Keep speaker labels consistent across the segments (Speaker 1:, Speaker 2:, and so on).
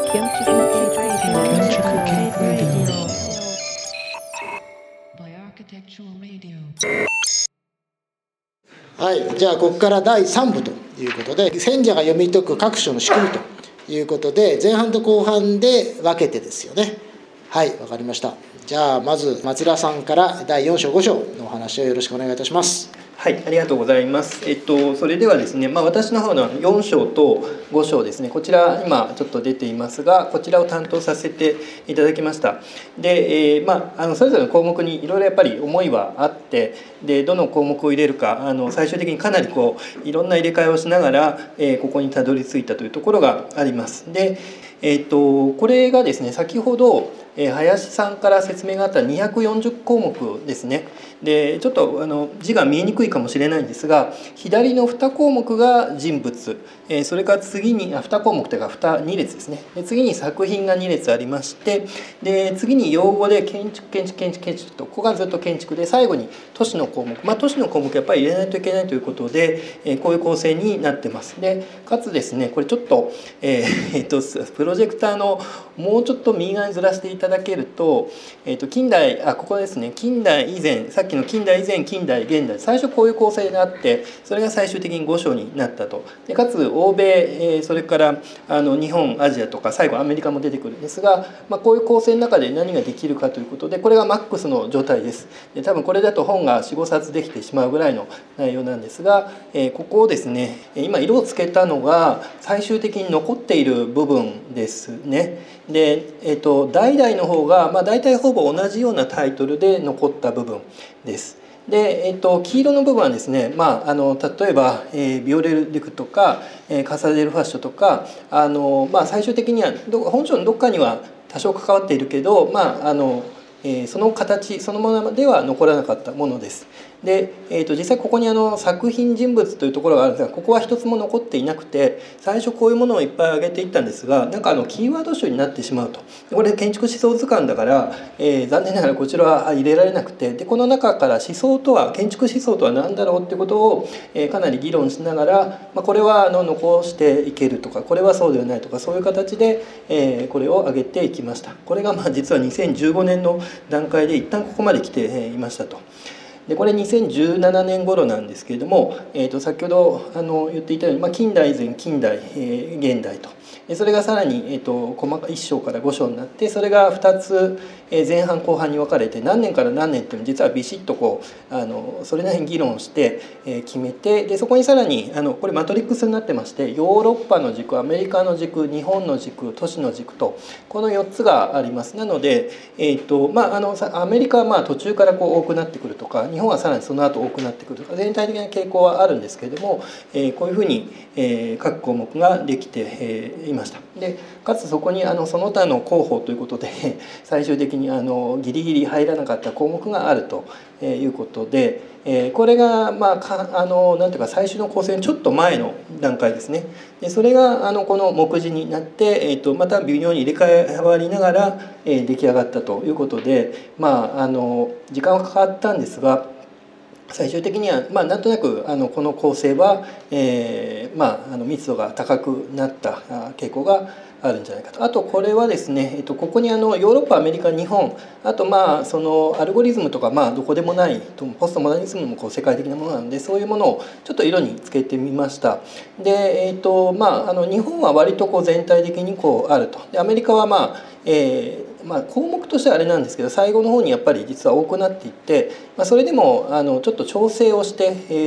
Speaker 1: はい、じゃあここから第3部ということで、選者が読み解く各種の仕組みということで、前半と後半で分けてですよね。はい、わかりました。じゃあまず松田さんから第4章5章のお話をよろしくお願いいたします。
Speaker 2: はい、ありがとうございます。それではですね、私の方の4章と5章ですね、こちら今ちょっと出ていますが、こちらを担当させていただきました。で、それぞれの項目にいろいろやっぱり思いはあって、でどの項目を入れるか最終的にかなりいろんな入れ替えをしながら、ここにたどり着いたというところがあります。で、これがですね、先ほど林さんから説明があった240項目ですね。でちょっと字が見えにくいかもしれないんですが、左の2項目が人物、それから次に2項目というか2列ですね。で次に作品が2列ありまして、で次に用語で建築建築建築建築と、ここがずっと建築で、最後に都市の項目、都市の項目やっぱり入れないといけないということで、こういう構成になってます。でかつですね、これちょっと、プロジェクターのもうちょっと右側にずらしていただけると、近代ここですね、近代以前、さっきの近代以前近代現代、最初こういう構成があって、それが最終的に5章になったと。でかつ欧米、それから日本アジアとか最後アメリカも出てくるんですが、こういう構成の中で何ができるかということで、これがマックスの状態です。で多分これだと本が 4,5 冊できてしまうぐらいの内容なんですが、ここをですね、今色をつけたのが最終的に残っている部分ですね。で、代々の方が、大体ほぼ同じようなタイトルで残った部分です。で、黄色の部分はですね、例えば、ビオレ・ル・デュクとか、カサデル・ファッショとか、最終的には本書のどっかには多少関わっているけど、その形そのものでは残らなかったものです。で、実際ここに作品人物というところがあるんですが、ここは一つも残っていなくて、最初こういうものをいっぱい挙げていったんですが、なんかキーワード集になってしまうと。これ建築思想図鑑だから、残念ながらこちらは入れられなくて、でこの中から思想とは、建築思想とは何だろうってことを、かなり議論しながら、これは残していけるとか、これはそうではないとか、そういう形で、これを挙げていきました。これが実は2015年の段階で一旦ここまで来ていましたと。でこれ2017年頃なんですけれども、先ほど言っていたように、近代以前近代、現代と、それがさらに、細かい1章から5章になって、それが2つ前半後半に分かれて、何年から何年っていうのを実はビシッとそれなりに議論して決めて、でそこにさらにこれマトリックスになってまして、ヨーロッパの軸、アメリカの軸、日本の軸、都市の軸と、この4つがあります。なので、アメリカは途中から多くなってくるとか、日本はさらにその後多くなってくるとか、全体的な傾向はあるんですけれども、こういうふうに各項目ができていました。でかつそこにその他の候補ということで最終的にギリギリ入らなかった項目があるということで、これがなんていうか最終の構成のちょっと前の段階ですね。でそれがこの目次になって、また微妙に入れ替わりながら出来上がったということで、時間はかかったんですが、最終的にはなんとなくこの構成は、密度が高くなった傾向があるんじゃないかと。あとこれはですね、ここにヨーロッパ、アメリカ、日本、あとそのアルゴリズムとかどこでもないポストモダニズムも世界的なものなので、そういうものをちょっと色につけてみました。で、日本は割と全体的にあると。でアメリカは項目としてはあれなんですけど、最後の方にやっぱり実は多くなっていって、それでもちょっと調整をして、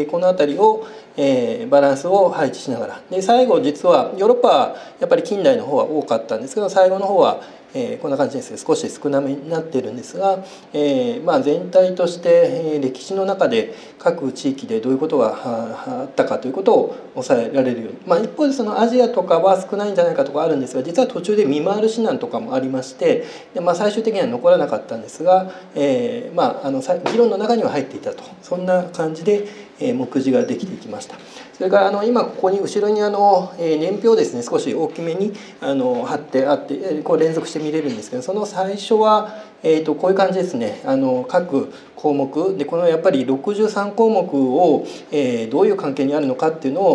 Speaker 2: この辺りをバランスを配置しながら、で最後実はヨーロッパはやっぱり近代の方は多かったんですけど、最後の方はこんな感じですね、少し少なめになっているんですが、全体として歴史の中で各地域でどういうことがあったかということを抑えられるように、一方でそのアジアとかは少ないんじゃないかとかあるんですが、実は途中で見回る指南とかもありまして、で、最終的には残らなかったんですが、議論の中には入っていたと、そんな感じで目次ができていきました。それから今ここに後ろに年表ですね、少し大きめに貼ってあって、こう連続して見れるんですけど、その最初はこういう感じですね。各項目でこのやっぱり63項目をどういう関係にあるのかっていうのを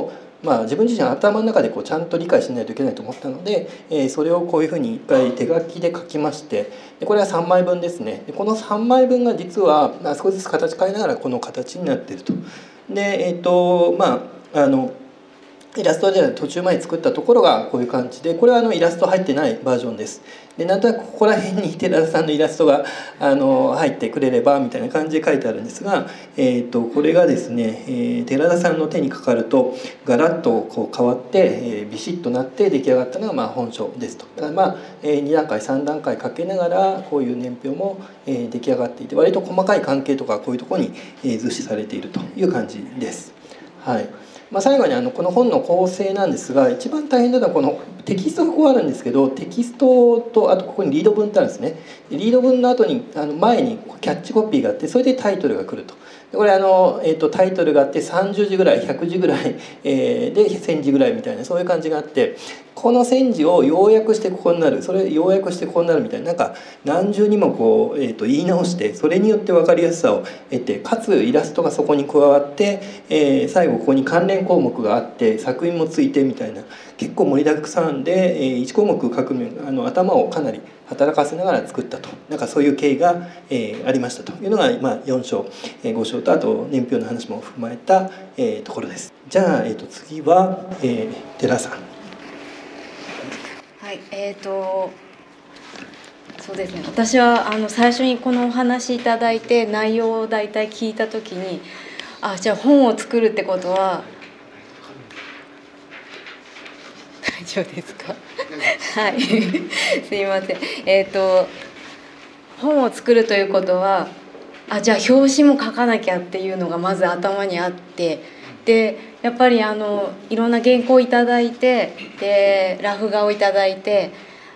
Speaker 2: 自分自身頭の中でちゃんと理解しないといけないと思ったので、それをこういうふうに一回手書きで書きまして、でこれは3枚分ですね。でこの3枚分が実は少しずつ形変えながらこの形になっていると。でイラストで途中まで作ったところがこういう感じで、これはイラスト入ってないバージョンです。でなんとなくここら辺に寺田さんのイラストが入ってくれればみたいな感じで書いてあるんですが、これがですね、寺田さんの手にかかるとガラッと変わって、ビシッとなって出来上がったのが本書ですと。だから2段階3段階かけながらこういう年表も出来上がっていて、割と細かい関係とかこういうところに図示されているという感じです。はい。最後にこの本の構成なんですが、一番大変なのはこのテキストがここあるんですけど、テキストとあとここにリード文ってあるんですね。リード文の後に前にキャッチコピーがあって、それでタイトルが来ると。これタイトルがあって30字ぐらい100字ぐらい、で1000字ぐらいみたいなそういう感じがあって、この1000字を要約してここになる、それ要約してここになるみたいな、何重にも言い直して、それによって分かりやすさを得て、かつイラストがそこに加わって、最後ここに関連項目があって作品もついてみたいな、結構盛りだくさんで、1項目書く頭をかなり働かせながら作ったと、そういう経緯が、ありましたというのが、4章、5章とあと年表の話も踏まえた、ところです。じゃあ、次は、寺さん。
Speaker 3: はい、そうですね、私は最初にこのお話いただいて内容を大体聞いた時に、じゃあ本を作るってことは大丈夫ですかはいすいません。本を作るということはじゃあ表紙も書かなきゃっていうのがまず頭にあって、でやっぱりいろんな原稿をいただいて、でラフ画をいただいて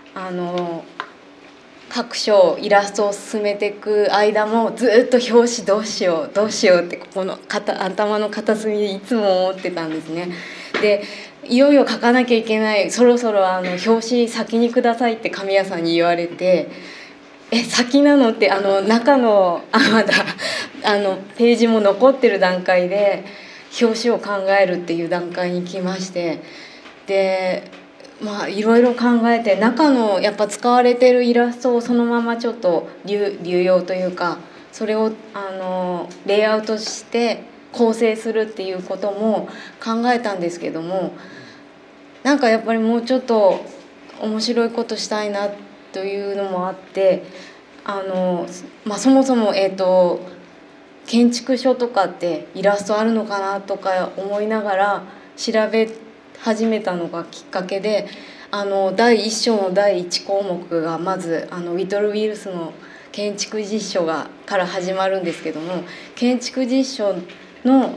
Speaker 3: 各章イラストを進めていく間もずっと表紙どうしようどうしようってここの頭の片隅でいつも思ってたんですね。でいよいよ書かなきゃいけない、そろそろ表紙先にくださいって神谷さんに言われて、先なのって中のまだページも残ってる段階で表紙を考えるっていう段階に来まして、でいろいろ考えて、中のやっぱ使われてるイラストをそのままちょっと流用というか、それをレイアウトして構成するっていうことも考えたんですけども、やっぱりもうちょっと面白いことしたいなというのもあって、そもそも建築書とかってイラストあるのかなとか思いながら調べ始めたのがきっかけで、第1章の第1項目がまずウィトル・ウィルスの建築実書から始まるんですけども、建築実書の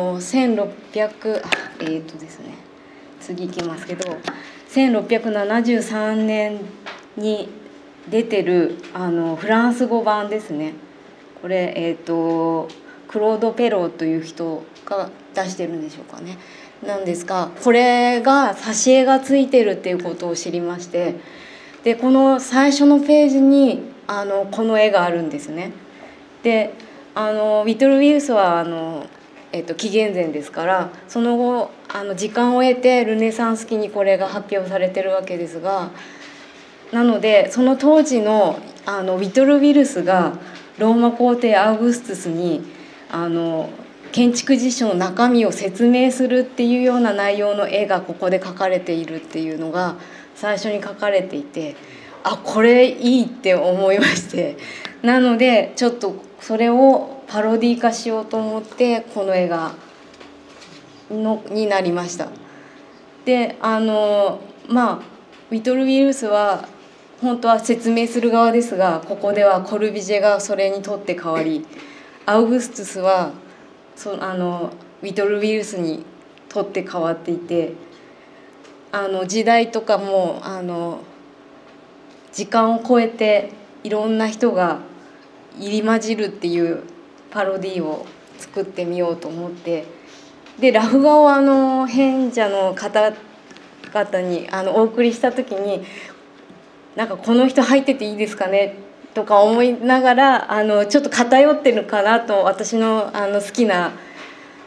Speaker 3: 1600ですね、次いきますけど、1673年に出てるフランス語版ですね。これクロード・ペローという人が出してるんでしょうかね。なんですが、これが挿絵がついてるっていうことを知りまして、でこの最初のページにこの絵があるんですね。でウィトル・ウィルスは紀元前ですから、その後時間を得てルネサンス期にこれが発表されてるわけですが、なのでその当時のウィトル・ウィルスがローマ皇帝アウグストゥスに建築実書の中身を説明するっていうような内容の絵がここで描かれているっていうのが最初に描かれていて、これいいって思いまして、なのでちょっとそれをパロディ化しようと思ってこの絵になりました。でウィトル・ウィルスは本当は説明する側ですが、ここではコルビジェがそれにとって代わり、アウグストゥスはウィトル・ウィルスにとって変わっていて、時代とかも時間を超えていろんな人が入り混じるっていうパロディを作ってみようと思って、でラフ画を編者の方々にお送りした時に、この人入ってていいですかねとか思いながらちょっと偏ってるかなと、私の好きな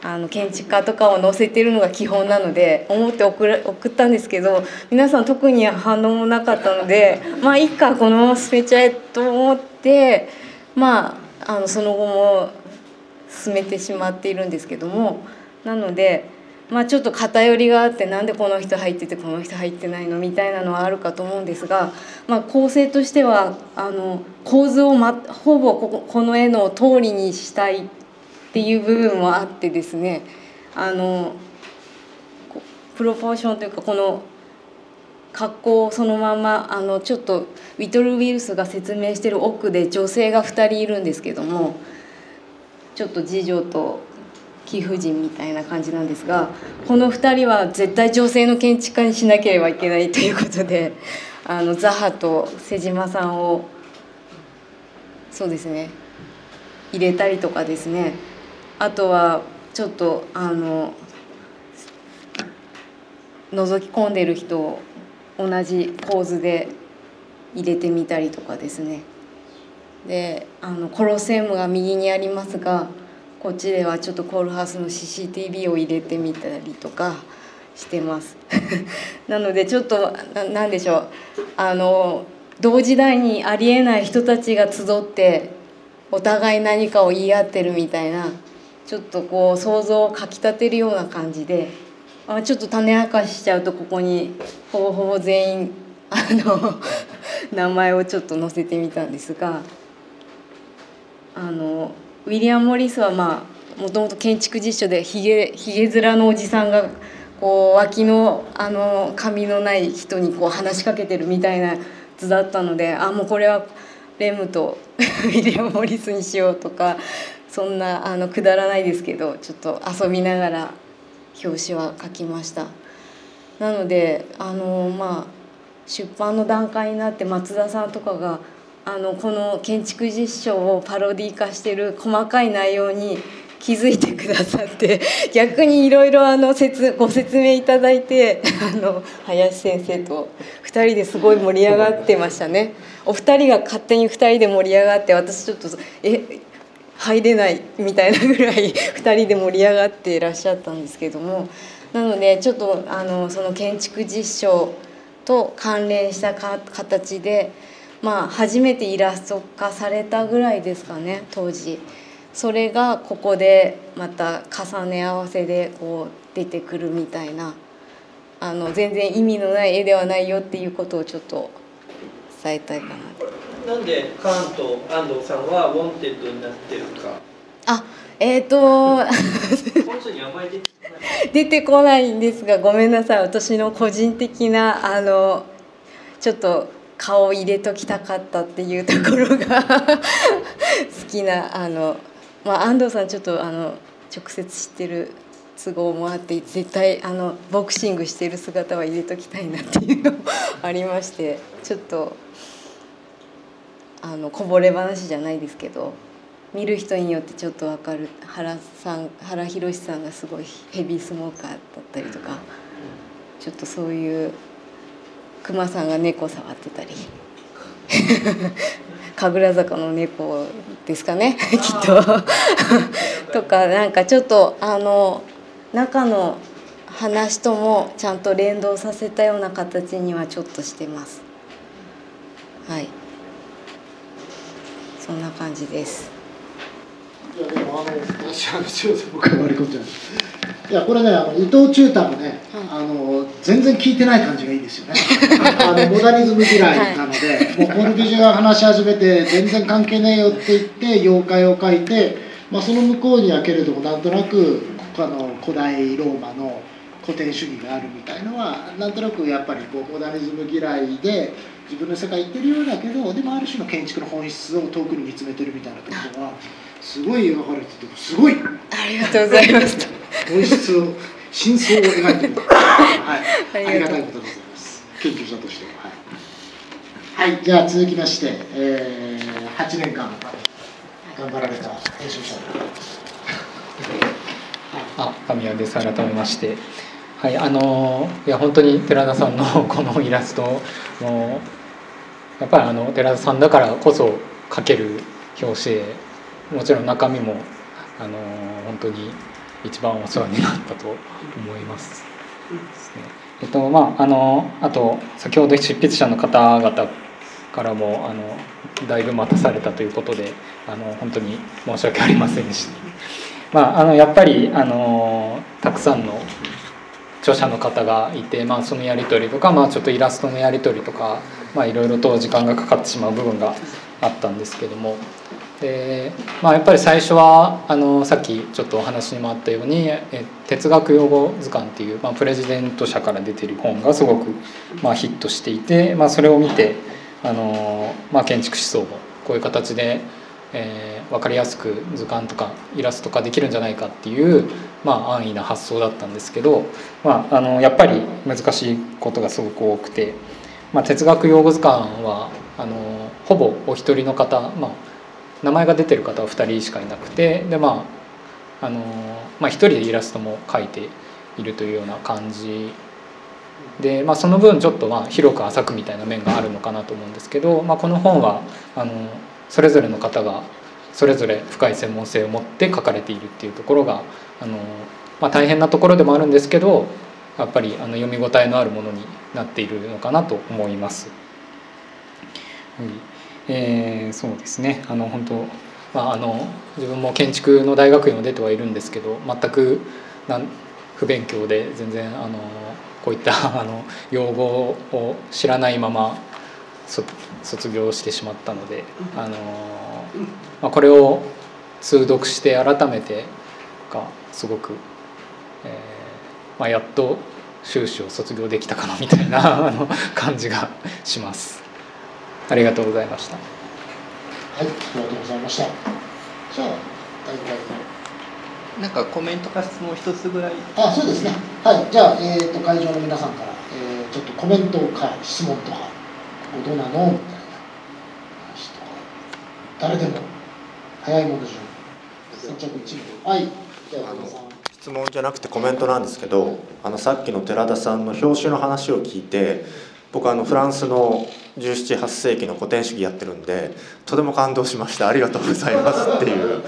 Speaker 3: 建築家とかを載せてるのが基本なので思って送ったんですけど、皆さん特に反応もなかったので、いいかこのまま進めちゃえと思って、その後も進めてしまっているんですけども、なので、ちょっと偏りがあって、なんでこの人入っててこの人入ってないのみたいなのはあるかと思うんですが、構成としては構図を、ほぼこの絵の通りにしたいっていう部分もあってですね、プロポーションというか、この格好をそのままちょっとウィトル・ウィルスが説明してる奥で女性が2人いるんですけども、ちょっと次女と貴婦人みたいな感じなんですが、この2人は絶対女性の建築家にしなければいけないということで、ザハと瀬島さんをそうですね入れたりとかですね、あとはちょっと覗き込んでる人を同じ構図で入れてみたりとかですね。でコロセウムが右にありますが、こっちではちょっとコールハウスの CCTV を入れてみたりとかしてますなのでちょっとなんでしょう、同時代にありえない人たちが集ってお互い何かを言い合ってるみたいな、ちょっとこう想像をかきたてるような感じで、ちょっと種明かししちゃうと、ここにほぼほぼ全員名前をちょっと載せてみたんですが、ウィリアム・モリスはもともと建築実習でひげ面のおじさんがこう脇の髪のない人にこう話しかけてるみたいな図だったので、もうこれはレムとウィリアム・モリスにしようとか、そんなくだらないですけど、ちょっと遊びながら表紙は描きました。なので出版の段階になって松田さんとかがこの建築実証をパロディ化してる細かい内容に気づいてくださって、逆にいろいろご説明いただいて、林先生と2人ですごい盛り上がってましたね。お二人が勝手に2人で盛り上がって、私ちょっと入れないみたいなぐらい2人で盛り上がっていらっしゃったんですけども、なのでちょっとその建築実証と関連した形で、初めてイラスト化されたぐらいですかね、当時。それがここでまた重ね合わせでこう出てくるみたいな、全然意味のない絵ではないよっていうことをちょっと伝えたいかなと。
Speaker 2: なんでカーンと安藤さんはウォンテッドになってるか。本書にあまり
Speaker 3: 出てこないんですが、ごめんなさい。私の個人的なちょっと顔を入れときたかったっていうところが好きな安藤さんちょっと直接知ってる都合もあって、絶対ボクシングしてる姿は入れときたいなっていうのもありまして、ちょっとこぼれ話じゃないですけど、見る人によってちょっと分かる。原宏さんがすごいヘビースモーカーだったりとか、ちょっとそういう熊さんが猫触ってたり神楽坂の猫ですかねきっととか、なんかちょっと中の話ともちゃんと連動させたような形にはちょっとしてます。はい、そんな感じです。
Speaker 1: いやでも僕が割り込んじゃう。いやこれね伊藤忠太もね、全然聞いてない感じがいいですよねモダニズム嫌いなので、もうコルビュジエが話し始めて全然関係ねえよって言って妖怪を描いて、その向こうにはけれどもなんとなく古代ローマの古典主義があるみたいのはなんとなくやっぱりモダニズム嫌いで自分の世界行ってるようだけど、でもある種の建築の本質を遠くに見つめてるみたいなところがすごい描かれてて、すごい
Speaker 3: ありがとうございます
Speaker 1: 本質を真相を描いてるはい、ありがたいことでございます、研究者としては。はい、じゃあ続きまして、8年間頑張られた編集者
Speaker 4: 神谷です。改めまして、はい、いや本当に寺田さんのこのイラストもやっぱり寺田さんだからこそ描ける表紙で、もちろん中身も本当に一番お世話になったと思いますですね。あと先ほど執筆者の方々からもだいぶ待たされたということで本当に申し訳ありませんでした。やっぱりたくさんの著者の方がいて、そのやり取りとか、ちょっとイラストのやり取りとか、いろいろと時間がかかってしまう部分があったんですけども、でやっぱり最初はさっきちょっとお話にもあったように哲学用語図鑑っていう、プレジデント社から出てる本がすごくヒットしていて、それを見て建築思想もこういう形で分かりやすく図鑑とかイラスト化できるんじゃないかっていう安易な発想だったんですけど、やっぱり難しいことがすごく多くて、哲学用語図鑑はほぼお一人の方、名前が出てる方は2人しかいなくて、で1人でイラストも描いているというような感じで、その分ちょっと広く浅くみたいな面があるのかなと思うんですけど、この本はそれぞれの方がそれぞれ深い専門性を持って書かれているっていうところが大変なところでもあるんですけど、やっぱり読み応えのあるものになっているのかなと思います。そうですね、本当、自分も建築の大学院を出てはいるんですけど、全く不勉強で全然こういった用語を知らないまま卒業してしまったので、これを通読して改めてすごく、やっと修士を卒業できたかなみたいな感じがします。ありがとうございました。
Speaker 1: はい、ありがとうございました。じゃあ大体
Speaker 2: なんかコメントか質問一つぐらい。
Speaker 1: そうですね。はい、じゃあ、会場の皆さんから、ちょっとコメントか質問とかどうなのみたいな話とか、誰でも早いもの順先着一部。はい、じゃあ
Speaker 5: 質問じゃなくてコメントなんですけど、さっきの寺田さんの表紙の話を聞いて、僕フランスの17、8世紀の古典主義やってるんでとても感動しました。ありがとうございますっていう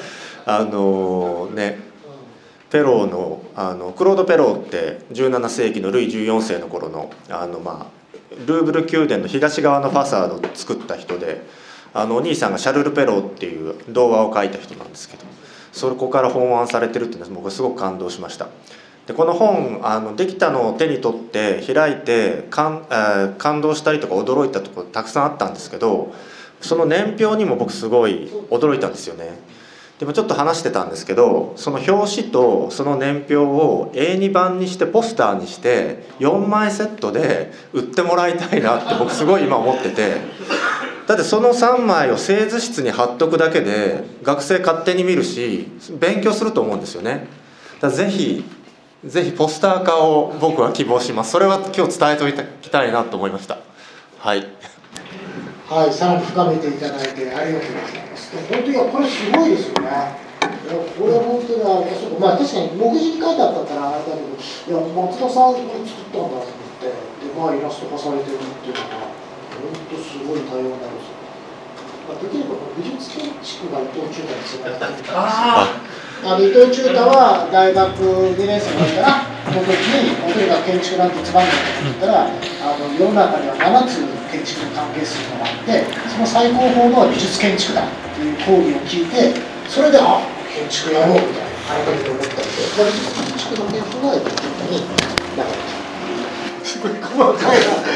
Speaker 5: ペローのクロード・ペローって17世紀のルイ14世の頃のルーブル宮殿の東側のファサードを作った人で、お兄さんがシャルル・ペローっていう童話を書いた人なんですけど、そこから本案されてるっていうのは僕はすごく感動しました。でこの本できたのを手に取って開いて感動したりとか驚いたところたくさんあったんですけど、その年表にも僕すごい驚いたんですよね。でもちょっと話してたんですけど、その表紙とその年表を A2 版にしてポスターにして4枚セットで売ってもらいたいなって僕すごい今思ってて、だってその3枚を製図室に貼っとくだけで学生勝手に見るし勉強すると思うんですよね。だからぜひポスター化を僕は希望します。それは今日伝えておきたいなと思いました。はい、
Speaker 1: はい、さらに深めていただいてありがとうございます。本当にこれすごいですよね。これは本当に確かに目次に書いてあったからあれだけど、松田さんが作ったんだと思って、でイラスト化されてるっていうのが本当すごい多様なですよ。できれば美術建築が伊藤忠太につながって伊藤忠太は大学2年生の時からの時にとにかく建築なんてつまんないって言ったら世の中には7つ建築に関係するのがあって、その最高峰の美術建築だっていう講義を聞いて、それで建築やろうみたいな改めて思ったんで、美術建築の研究がやっぱりなかったすごい細かいな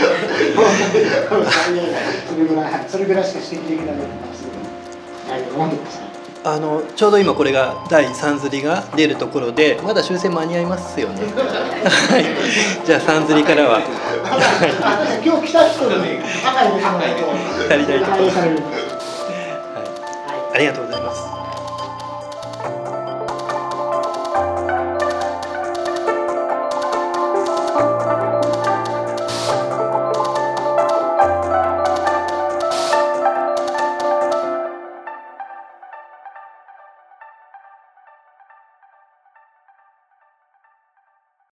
Speaker 1: それぐらいしか指摘できないのですけど、はい、読んでください。
Speaker 2: ちょうど今これが第3刷りが出るところで、まだ修正間に合いますよねはい、じゃあ3刷りからは
Speaker 1: 今日来た人に赤に出さないと
Speaker 2: 足りないところ、はい、ありがとうございます。